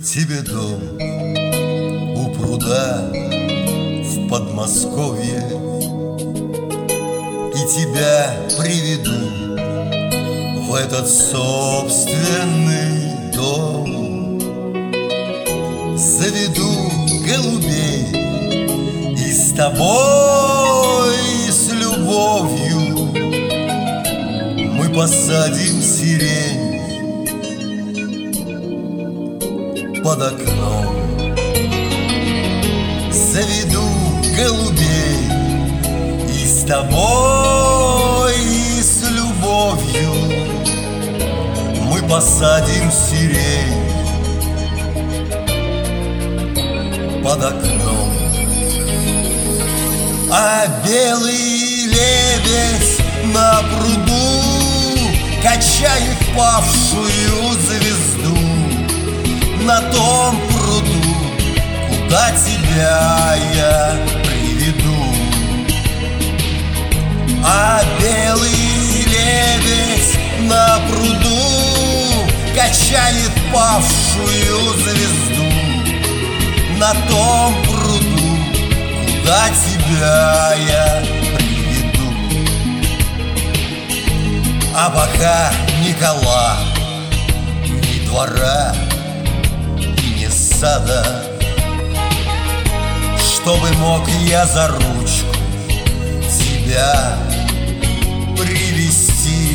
тебе дом у пруда в Подмосковье, и тебя приведу в этот собственный дом. Заведу голубей и с тобой, и с любовью мы посадим сирень под окном. Заведу голубей и с тобой, и с любовью мы посадим сирень под окном. А белый лебедь на пруду качает павшую звезду на том пруду, куда тебя я приведу. А белый лебедь на пруду качает павшую звезду на том пруду, куда тебя я приведу. А пока ни кола, ни двора и ни сада, чтобы мог я за ручку тебя привести,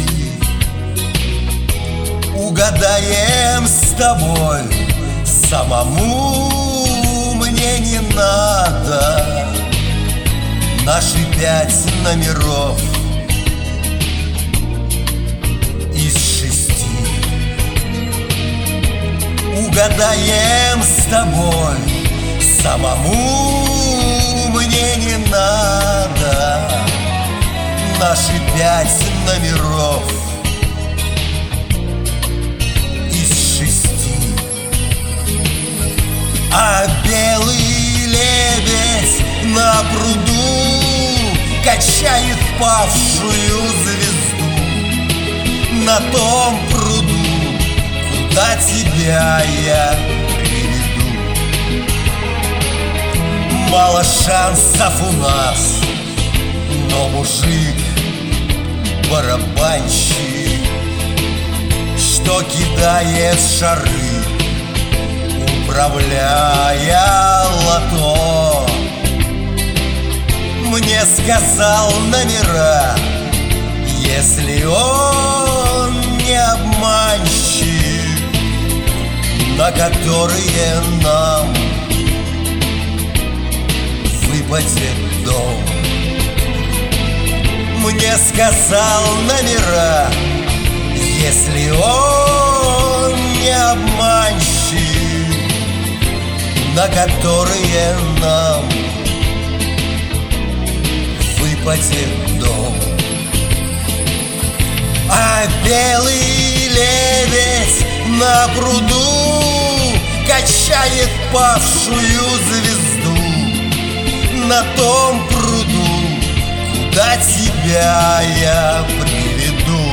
угадаем с тобой, самому мне не надо наши 5 номеров из 6. Угадаем с тобой, самому мне не надо наши 5 номеров из 6. А белый лебедь на пруду качает павшую звезду на том пруду, куда тебя я приведу. Мало шансов у нас, но мужик барабанщик, что кидает шары, управляя лото, мне сказал номера, если он не обманщик, на которые нам выпадет дом. Мне сказал номера, если он не обманщик, на которые нам выпадет дом. А белый лебедь на пруду качает павшую звезду на том пруду, куда тебя я приведу.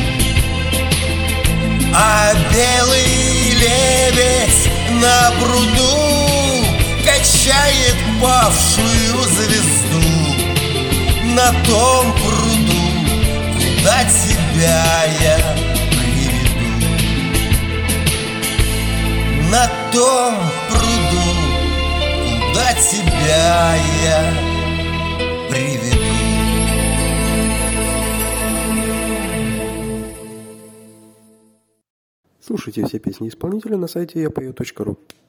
А белый лебедь на пруду качает павшую звезду на том пруду, куда тебя я приведу. На том пруду, куда тебя я приведу. Слушайте все песни исполнителя на сайте yapою.ru.